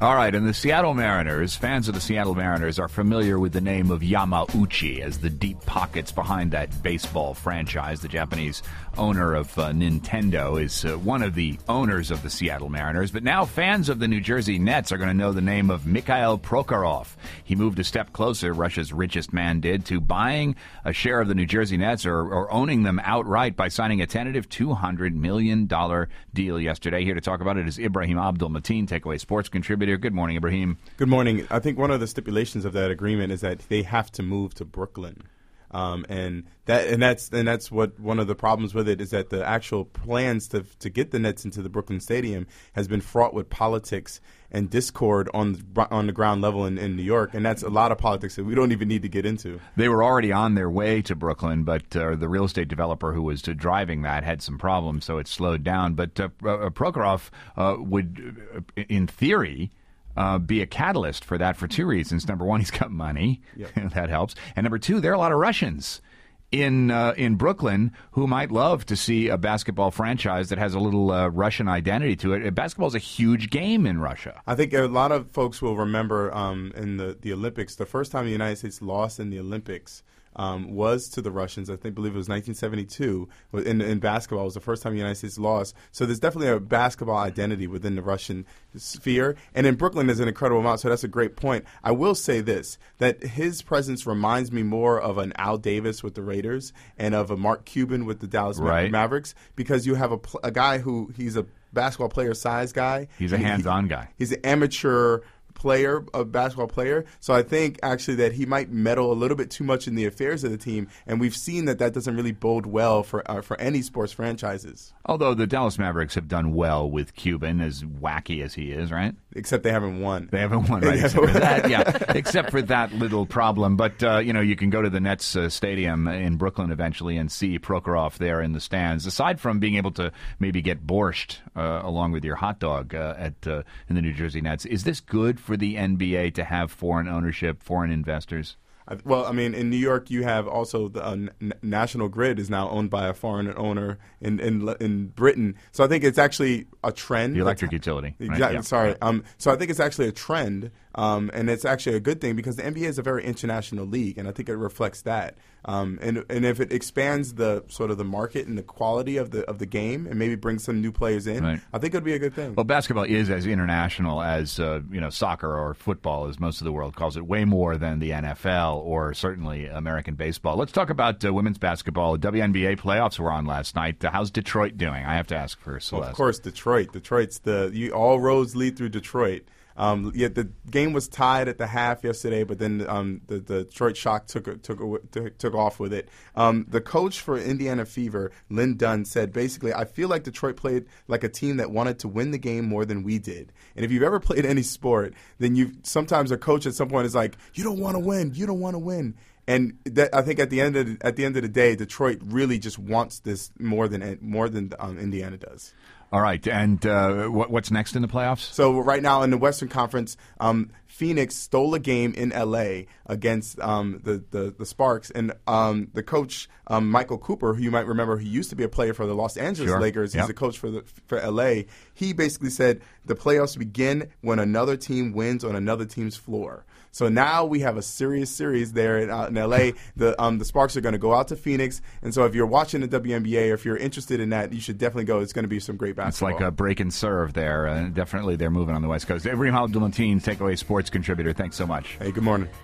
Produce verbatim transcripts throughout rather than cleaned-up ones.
All right, and the Seattle Mariners, fans of the Seattle Mariners are familiar with the name of Yamauchi as the deep pockets behind that baseball franchise. The Japanese owner of uh, Nintendo is uh, one of the owners of the Seattle Mariners. But now fans of the New Jersey Nets are going to know the name of Mikhail Prokhorov. He moved a step closer, Russia's richest man did, to buying a share of the New Jersey Nets or, or owning them outright by signing a tentative two hundred million dollars deal yesterday. Here to talk about it is Ibrahim Abdul-Mateen, Takeaway Sports contributor. Good morning, Ibrahim. Good morning. I think one of the stipulations of that agreement is that they have to move to Brooklyn. Um, and that and that's and that's what one of the problems with it is that the actual plans to to get the Nets into the Brooklyn Stadium has been fraught with politics and discord on on the ground level in, in New York, and that's a lot of politics that we don't even need to get into. They were already on their way to Brooklyn, but uh, the real estate developer who was uh, driving that had some problems, so it slowed down. But uh, uh, Prokhorov uh, would, uh, in theory, Uh, be a catalyst for that for two reasons. Number one, he's got money. Yep. That helps. And number two, there are a lot of Russians in uh, in Brooklyn who might love to see a basketball franchise that has a little uh, Russian identity to it. Basketball is a huge game in Russia. I think a lot of folks will remember um, in the, the Olympics, the first time the United States lost in the Olympics Um, was to the Russians. I think, believe it was nineteen seventy-two. In, in basketball, it was the first time the United States lost. So there's definitely a basketball identity within the Russian sphere. And in Brooklyn, there's an incredible amount. So that's a great point. I will say this, that his presence reminds me more of an Al Davis with the Raiders and of a Mark Cuban with the Dallas right. Mavericks, because you have a, a guy who he's a basketball player size guy. He's a hands-on he, guy. He's an amateur player, a basketball player. So I think actually that he might meddle a little bit too much in the affairs of the team, and we've seen that that doesn't really bode well for uh, for any sports franchises. Although the Dallas Mavericks have done well with Cuban, as wacky as he is, right? Except they haven't won. They haven't won, right? Except for that, yeah. Except for that little problem. But, uh, you know, you can go to the Nets uh, stadium in Brooklyn eventually and see Prokhorov there in the stands. Aside from being able to maybe get borscht uh, along with your hot dog uh, at uh, in the New Jersey Nets, is this good for the N B A to have foreign ownership, foreign investors? Well, I mean, in New York, you have also the uh, N- National Grid is now owned by a foreign owner in, in in Britain. So I think it's actually a trend. The electric utility. Right? Exactly. Yeah. Sorry. Um, so I think it's actually a trend, um, and it's actually a good thing because the N B A is a very international league, and I think it reflects that. Um, and and if it expands the sort of the market and the quality of the of the game, and maybe brings some new players in, right. I think it would be a good thing. Well, basketball is as international as uh, you know soccer or football, as most of the world calls it, way more than the N F L or certainly American baseball. Let's talk about uh, women's basketball. The W N B A playoffs were on last night. Uh, how's Detroit doing? I have to ask for Celeste. Well, of course, Detroit. Detroit's the you, all roads lead through Detroit. Um, yeah, the game was tied at the half yesterday, but then um, the, the Detroit Shock took took took, took off with it. Um, the coach for Indiana Fever, Lynn Dunn, said basically, "I feel like Detroit played like a team that wanted to win the game more than we did." And if you've ever played any sport, then you sometimes a coach at some point is like, "You don't want to win. You don't want to win." And that, I think at the end of the, at the end of the day, Detroit really just wants this more than more than um, Indiana does. All right, and uh, what, what's next in the playoffs? So right now in the Western Conference, um, Phoenix stole a game in L A against um, the, the the Sparks, and um, the coach um, Michael Cooper, who you might remember, who used to be a player for the Los Angeles sure. Lakers, yep. he's a coach for the, for L A. He basically said the playoffs begin when another team wins on another team's floor. So now we have a serious series there in, uh, in L A. The um, the Sparks are going to go out to Phoenix, and so if you're watching the W N B A or if you're interested in that, you should definitely go. It's going to be some great basketball. It's like a break and serve there. Uh, definitely they're moving on the West Coast. Ibrahim Abdul-Mateen, Takeaway Sports contributor. Thanks so much. Hey, good morning.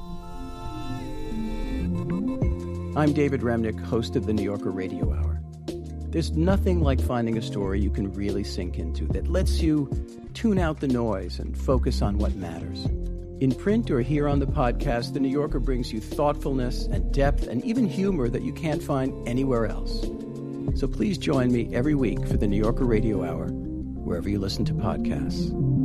I'm David Remnick, host of the New Yorker Radio Hour. There's nothing like finding a story you can really sink into that lets you tune out the noise and focus on what matters. In print or here on the podcast, The New Yorker brings you thoughtfulness and depth and even humor that you can't find anywhere else. So please join me every week for The New Yorker Radio Hour, wherever you listen to podcasts.